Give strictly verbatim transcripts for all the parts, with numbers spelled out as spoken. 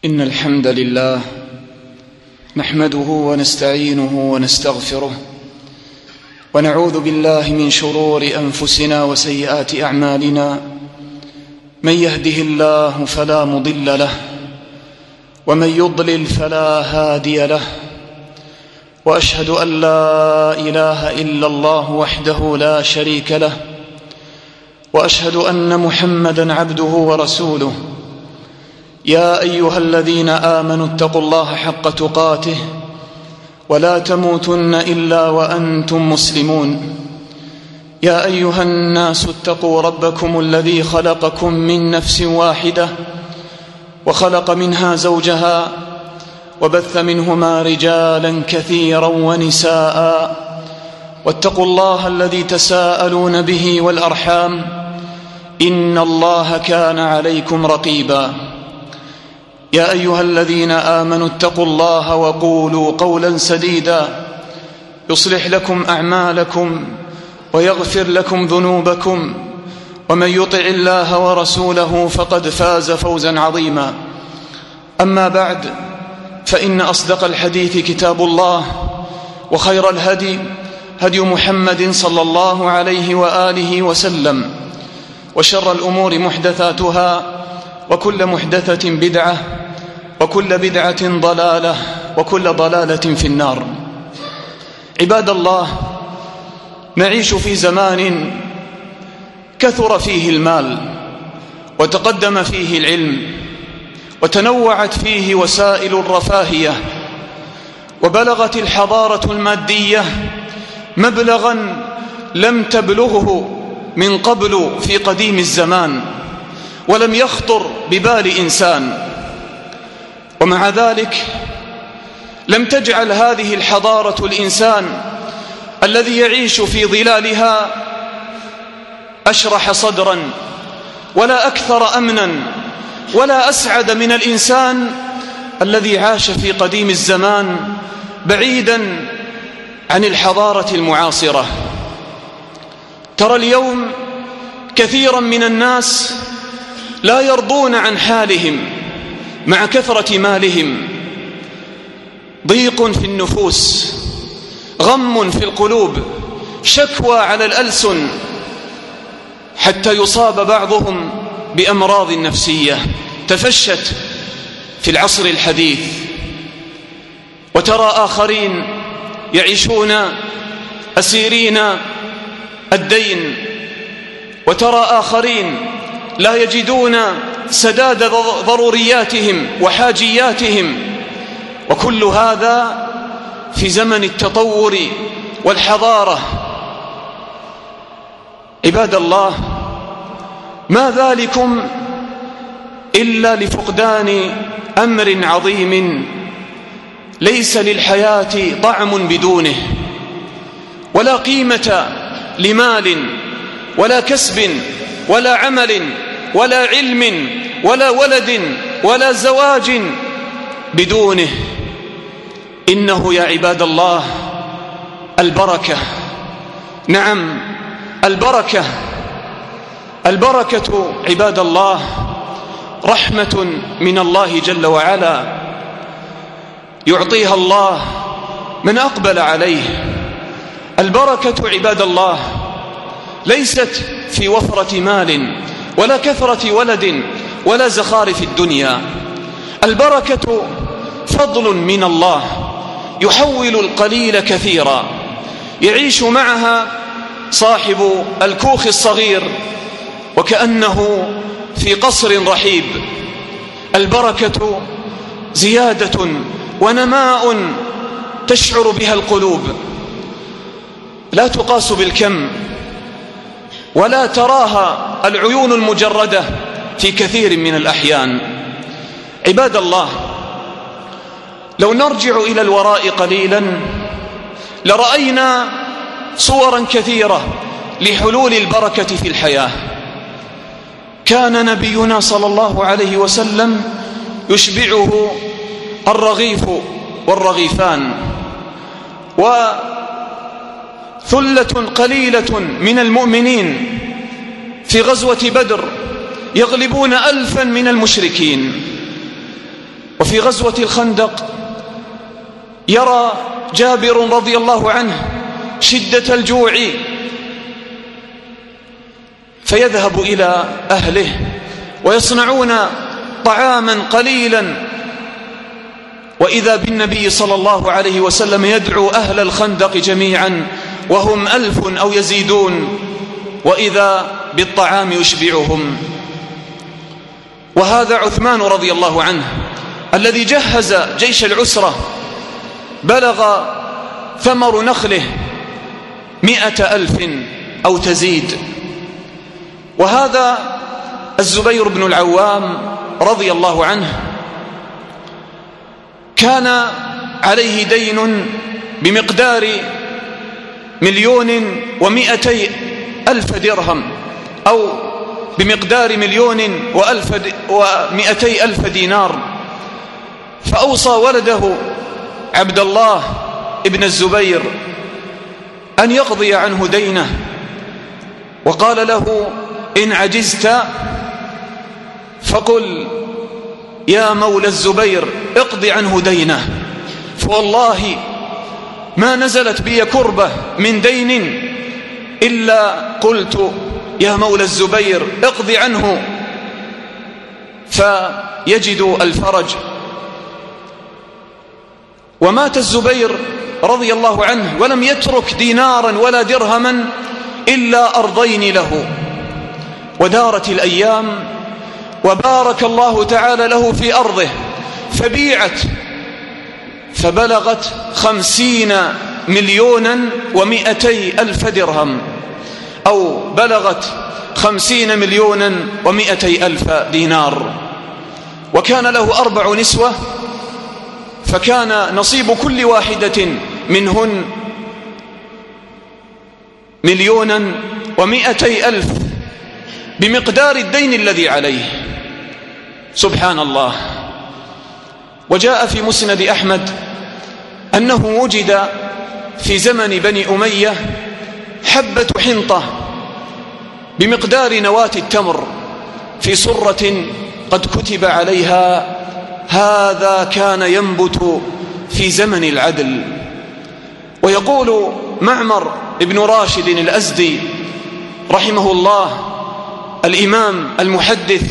إن الحمد لله نحمده ونستعينه ونستغفره ونعوذ بالله من شرور أنفسنا وسيئات أعمالنا. من يهده الله فلا مضل له ومن يضلل فلا هادي له، وأشهد أن لا إله إلا الله وحده لا شريك له، وأشهد أن محمدًا عبده ورسوله. يا أيها الذين آمنوا اتقوا الله حق تقاته ولا تموتن إلا وأنتم مسلمون. يا أيها الناس اتقوا ربكم الذي خلقكم من نفس واحدة وخلق منها زوجها وبث منهما رجالا كثيرا ونساء، واتقوا الله الذي تساءلون به والأرحام إن الله كان عليكم رقيبا. يا أيها الذين آمنوا اتقوا الله وقولوا قولا سديدا يصلح لكم أعمالكم ويغفر لكم ذنوبكم، ومن يطع الله ورسوله فقد فاز فوزا عظيما. أما بعد، فإن أصدق الحديث كتاب الله، وخير الهدي هدي محمد صلى الله عليه وآله وسلم، وشر الأمور محدثاتها، وكل محدثة بدعة، وكل بدعة ضلالة، وكل ضلالة في النار. عباد الله، نعيش في زمان كثر فيه المال، وتقدم فيه العلم، وتنوعت فيه وسائل الرفاهية، وبلغت الحضارة المادية مبلغا لم تبلغه من قبل في قديم الزمان، ولم يخطر ببال إنسان. ومع ذلك لم تجعل هذه الحضارة الإنسان الذي يعيش في ظلالها أشرح صدرا، ولا أكثر أمنا، ولا أسعد من الإنسان الذي عاش في قديم الزمان بعيدا عن الحضارة المعاصرة. ترى اليوم كثيرا من الناس لا يرضون عن حالهم مع كثرة مالهم، ضيق في النفوس، غم في القلوب، شكوى على الألسن، حتى يصاب بعضهم بأمراض نفسية تفشت في العصر الحديث. وترى آخرين يعيشون أسيرين الدين، وترى آخرين لا يجدون سداد ضرورياتهم وحاجياتهم، وكل هذا في زمن التطور والحضارة. عباد الله، ما ذلكم إلا لفقدان أمر عظيم ليس للحياة طعم بدونه، ولا قيمة لمال، ولا كسب، ولا عمل، ولا علم، ولا ولد، ولا زواج بدونه. إنه يا عباد الله البركة، نعم البركة. البركة عباد الله رحمة من الله جل وعلا يعطيها الله من أقبل عليه. البركة عباد الله ليست في وفرة مال، ولا كثرة ولد، ولا زخارف الدنيا. البركة فضل من الله يحول القليل كثيرا، يعيش معها صاحب الكوخ الصغير وكأنه في قصر رحيب. البركة زيادة ونماء تشعر بها القلوب، لا تقاس بالكم، ولا تراها العيون المجردة في كثير من الأحيان. عباد الله، لو نرجع إلى الوراء قليلا لرأينا صورا كثيرة لحلول البركة في الحياة. كان نبينا صلى الله عليه وسلم يشبعه الرغيف والرغيفان، وثلة قليلة من المؤمنين في غزوة بدر يغلبون ألفا من المشركين. وفي غزوة الخندق يرى جابر رضي الله عنه شدة الجوع فيذهب إلى أهله ويصنعون طعاما قليلا، وإذا بالنبي صلى الله عليه وسلم يدعو أهل الخندق جميعا وهم ألف أو يزيدون، وإذا بالطعام يشبعهم. وهذا عثمان رضي الله عنه الذي جهز جيش العسرة، بلغ ثمر نخله مئة ألف أو تزيد. وهذا الزبير بن العوام رضي الله عنه كان عليه دين بمقدار مليون ومئتي ألف درهم، أو بمقدار مليون وألف ومئتي ألف دينار، فأوصى ولده عبد الله ابن الزبير أن يقضي عنه دينه، وقال له: إن عجزت فقل يا مولى الزبير اقضي عنه دينه، فوالله ما نزلت بي كربة من دين إلا قلت يا مولى الزبير اقضي عنه فيجد الفرج. ومات الزبير رضي الله عنه ولم يترك دينارا ولا درهما إلا أرضين له. ودارت الأيام وبارك الله تعالى له في أرضه فبيعت فبلغت خمسين مليونا ومئتي ألف درهم، أو بلغت خمسين مليونا ومئتي ألف دينار. وكان له أربع نسوة، فكان نصيب كل واحدة منهن مليونا ومئتي ألف بمقدار الدين الذي عليه. سبحان الله. وجاء في مسند أحمد أنه وجد في زمن بني أمية حبة حنطة بمقدار نواة التمر في صرة قد كتب عليها: هذا كان ينبت في زمن العدل. ويقول معمر ابن راشد الأزدي رحمه الله، الإمام المحدث،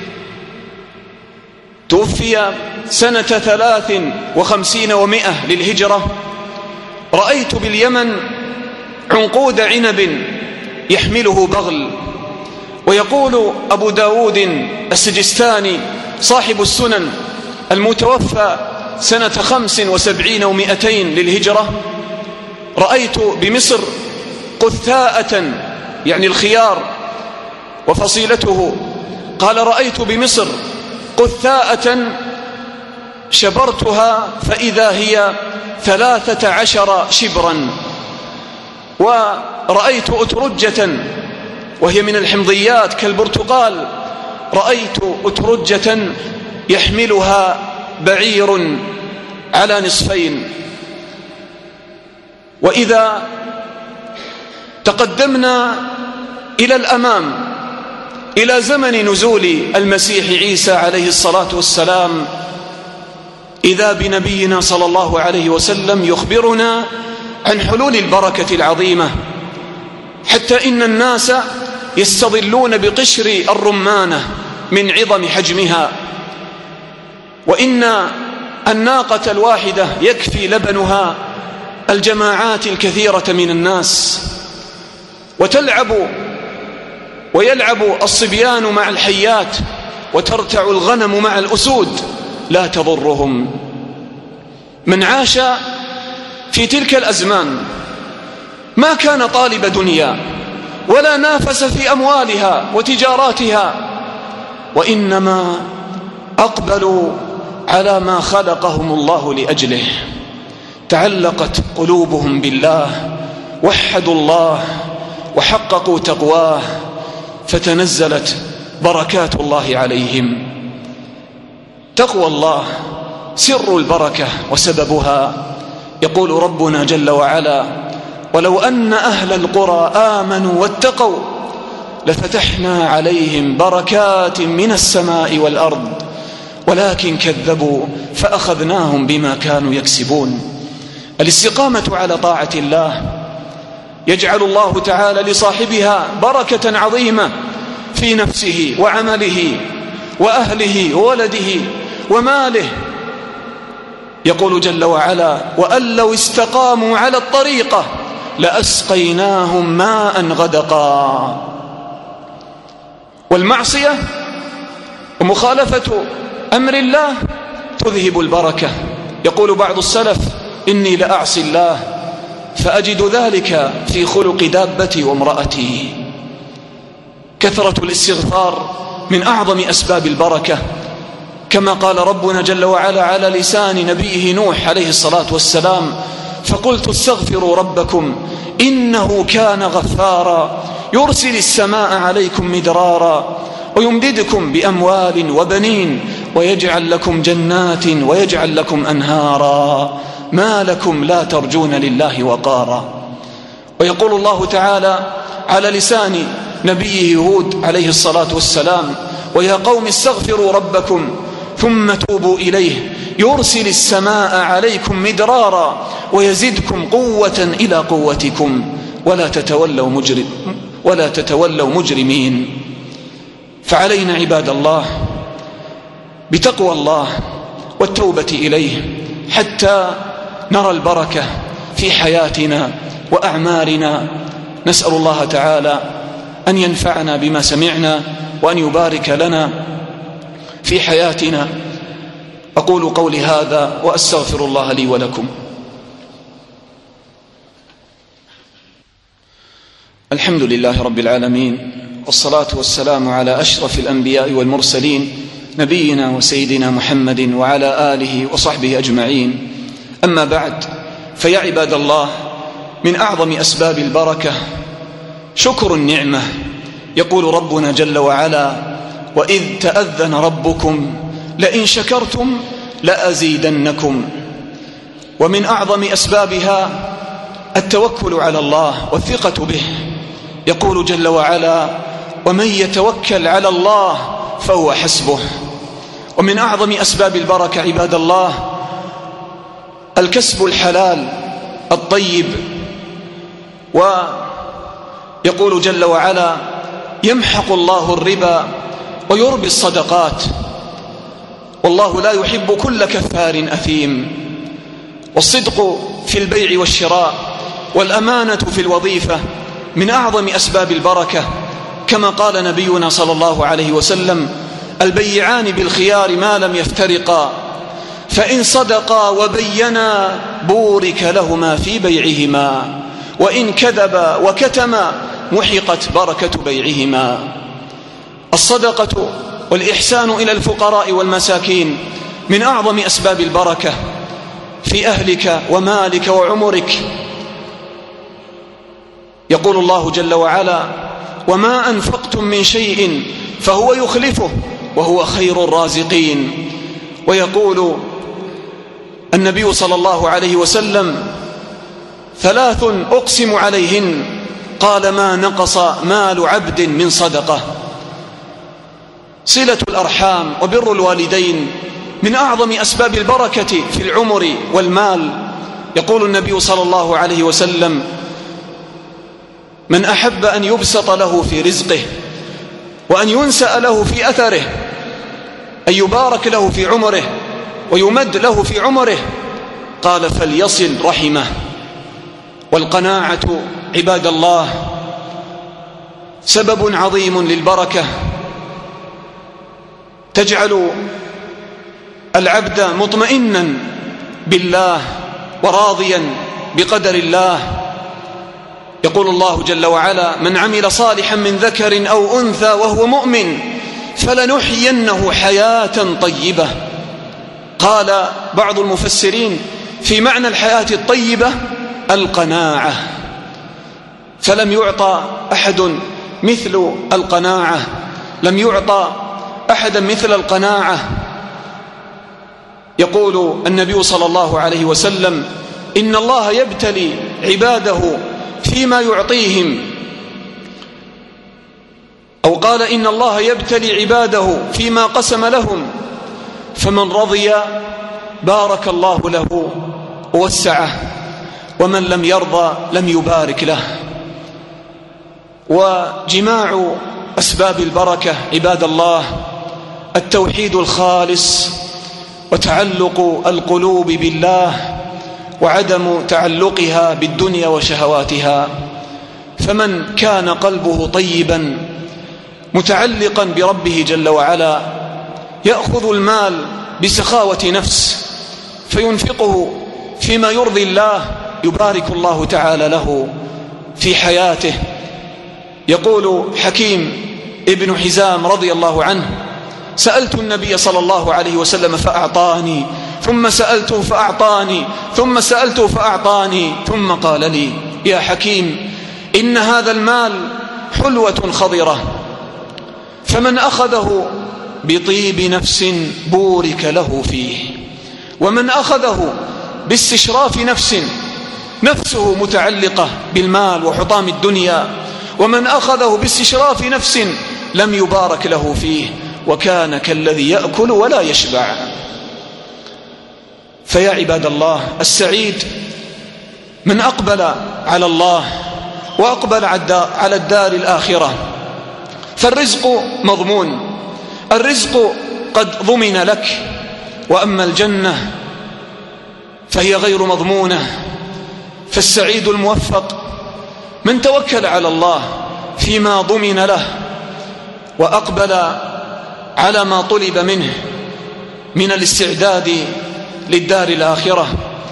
توفي سنة ثلاث وخمسين ومئة للهجرة: رأيت باليمن عنقود عنب يحمله بغل. ويقول أبو داود السجستاني صاحب السنن المتوفى سنة خمس وسبعين ومئتين للهجرة: رأيت بمصر قثاءة، يعني الخيار وفصيلته، قال: رأيت بمصر قثاءة شبرتها فإذا هي ثلاثة عشر شبرا. ورأيت أترجة وهي من الحمضيات كالبرتقال، رأيت أترجة يحملها بعير على نصفين. وإذا تقدمنا إلى الأمام إلى زمن نزول المسيح عيسى عليه الصلاة والسلام، إذا بنبينا صلى الله عليه وسلم يخبرنا عن حلول البركة العظيمة، حتى إن الناس يستظلون بقشر الرمانة من عظم حجمها، وإن الناقة الواحدة يكفي لبنها الجماعات الكثيرة من الناس، وتلعب ويلعب الصبيان مع الحيات، وترتع الغنم مع الأسود لا تضرهم. من عاش في تلك الأزمان ما كان طالب دنيا ولا نافس في أموالها وتجاراتها، وإنما أقبلوا على ما خلقهم الله لأجله. تعلقت قلوبهم بالله، وحدوا الله وحققوا تقواه، فتنزلت بركات الله عليهم. تقوى الله سر البركة وسببها. يقول ربنا جل وعلا: ولو أن أهل القرى آمنوا واتقوا لفتحنا عليهم بركات من السماء والأرض ولكن كذبوا فأخذناهم بما كانوا يكسبون. الاستقامة على طاعة الله يجعل الله تعالى لصاحبها بركة عظيمة في نفسه وعمله وأهله وولده وماله. يقول جل وعلا: وأن لو استقاموا على الطريقة لأسقيناهم ماء غدقا. والمعصية ومخالفة أمر الله تذهب البركة. يقول بعض السلف: إني لأعصي الله فأجد ذلك في خلق دابتي وامرأتي. كثرة الاستغفار من أعظم أسباب البركة، كما قال ربنا جل وعلا على لسان نبيه نوح عليه الصلاة والسلام: فقلت استغفروا ربكم إنه كان غفارا يرسل السماء عليكم مدرارا ويمددكم بأموال وبنين ويجعل لكم جنات ويجعل لكم أنهارا ما لكم لا ترجون لله وقارا. ويقول الله تعالى على لسان نبيه هود عليه الصلاة والسلام: ويا قوم استغفروا ربكم ثم توبوا إليه يرسل السماء عليكم مدرارا ويزدكم قوة إلى قوتكم ولا تتولوا مجرم ولا تتولوا مجرمين. فعلينا عباد الله بتقوى الله والتوبة إليه حتى نرى البركة في حياتنا وأعمارنا. نسأل الله تعالى أن ينفعنا بما سمعنا وأن يبارك لنا في حياتنا. أقول قولي هذا وأستغفر الله لي ولكم. الحمد لله رب العالمين، والصلاة والسلام على أشرف الأنبياء والمرسلين نبينا وسيدنا محمد وعلى آله وصحبه أجمعين. أما بعد، فيا عباد الله، من أعظم أسباب البركة شكر النعمة. يقول ربنا جل وعلا: وإذ تأذن ربكم لئن شكرتم لأزيدنكم. ومن أعظم أسبابها التوكل على الله والثقة به. يقول جل وعلا: ومن يتوكل على الله فهو حسبه. ومن أعظم أسباب البركة عباد الله الكسب الحلال الطيب. ويقول جل وعلا: يمحق الله الربا ويربي الصدقات والله لا يحب كل كفار أثيم. والصدق في البيع والشراء والأمانة في الوظيفة من أعظم أسباب البركة، كما قال نبينا صلى الله عليه وسلم: البيعان بالخيار ما لم يفترقا فإن صدقا وبينا بورك لهما في بيعهما وإن كذبا وكتما محقت بركة بيعهما. الصدقة والإحسان إلى الفقراء والمساكين من أعظم أسباب البركة في أهلك ومالك وعمرك. يقول الله جل وعلا: وما أنفقتم من شيء فهو يخلفه وهو خير الرازقين. ويقول النبي صلى الله عليه وسلم: ثلاث أقسم عليهن قال ما نقص مال عبد من صدقة. صلة الأرحام وبر الوالدين من أعظم أسباب البركة في العمر والمال. يقول النبي صلى الله عليه وسلم: من أحب أن يبسط له في رزقه وأن ينسأ له في أثره، أن يبارك له في عمره ويمد له في عمره، قال فليصل رحمه. والقناعة عباد الله سبب عظيم للبركة، تجعل العبد مطمئنا بالله وراضيا بقدر الله. يقول الله جل وعلا: من عمل صالحا من ذكر أو أنثى وهو مؤمن فلنحيينه حياة طيبة. قال بعض المفسرين في معنى الحياة الطيبة القناعة، فلم يعطى أحد مثل القناعة، لم يعطى أحدا مثل القناعة. يقول النبي صلى الله عليه وسلم: إن الله يبتلي عباده فيما يعطيهم، أو قال إن الله يبتلي عباده فيما قسم لهم فمن رضي بارك الله له ووسعه، ومن لم يرضى لم يبارك له. وجماع أسباب البركة عباد الله التوحيد الخالص وتعلق القلوب بالله وعدم تعلقها بالدنيا وشهواتها. فمن كان قلبه طيبا متعلقا بربه جل وعلا يأخذ المال بسخاوة نفس فينفقه فيما يرضي الله، يبارك الله تعالى له في حياته. يقول حكيم ابن حزام رضي الله عنه: سألت النبي صلى الله عليه وسلم فأعطاني، ثم سألته فأعطاني، ثم سألته فأعطاني، ثم قال لي: يا حكيم، إن هذا المال حلوة خضرة، فمن أخذه بطيب نفس بورك له فيه، ومن أخذه باستشراف نفس، نفسه متعلقة بالمال وحطام الدنيا، ومن أخذه باستشراف نفس لم يبارك له فيه، وكان كالذي يأكل ولا يشبع. فيا عباد الله، السعيد من أقبل على الله وأقبل على الدار الآخرة. فالرزق مضمون، الرزق قد ضمن لك، وأما الجنة فهي غير مضمونة. فالسعيد الموفق من توكل على الله فيما ضمن له وأقبل على ما طلب منه من الاستعداد للدار الآخرة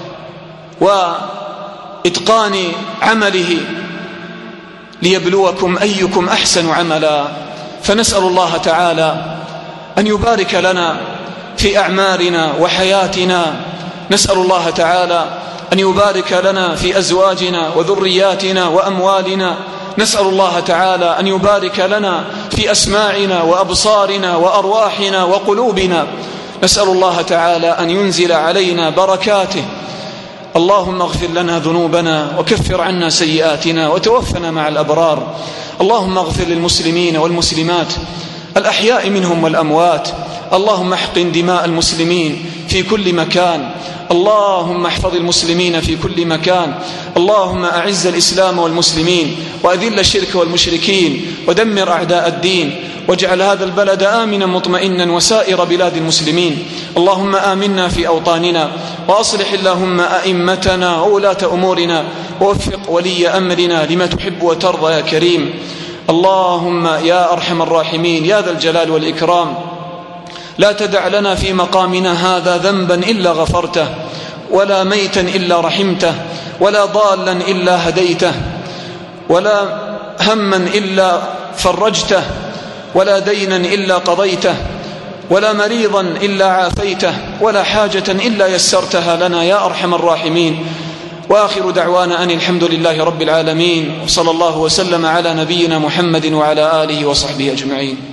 وإتقان عمله ليبلوكم أيكم أحسن عملا. فنسأل الله تعالى أن يبارك لنا في أعمارنا وحياتنا، نسأل الله تعالى أن يبارك لنا في أزواجنا وذرياتنا وأموالنا، نسأل الله تعالى أن يبارك لنا في أسماعنا وأبصارنا وأرواحنا وقلوبنا، نسأل الله تعالى أن ينزل علينا بركاته. اللهم اغفر لنا ذنوبنا وكفر عنا سيئاتنا وتوفنا مع الأبرار. اللهم اغفر للمسلمين والمسلمات الأحياء منهم والأموات. اللهم احقن دماء المسلمين في كل مكان. اللهم احفظ المسلمين في كل مكان. اللهم أعز الإسلام والمسلمين وأذل الشرك والمشركين ودمر أعداء الدين، واجعل هذا البلد آمنا مطمئنا وسائر بلاد المسلمين. اللهم آمنا في أوطاننا، وأصلح اللهم أئمتنا وولاة أمورنا، ووفق ولي أمرنا لما تحب وترضى يا كريم. اللهم يا أرحم الراحمين يا ذا الجلال والإكرام، لا تدع لنا في مقامنا هذا ذنبا إلا غفرته، ولا ميتا إلا رحمته، ولا ضالا إلا هديته، ولا هما إلا فرجته، ولا دينا إلا قضيته، ولا مريضا إلا عافيته، ولا حاجة إلا يسرتها لنا يا أرحم الراحمين. وآخر دعوانا أن الحمد لله رب العالمين، وصلى الله وسلم على نبينا محمد وعلى آله وصحبه أجمعين.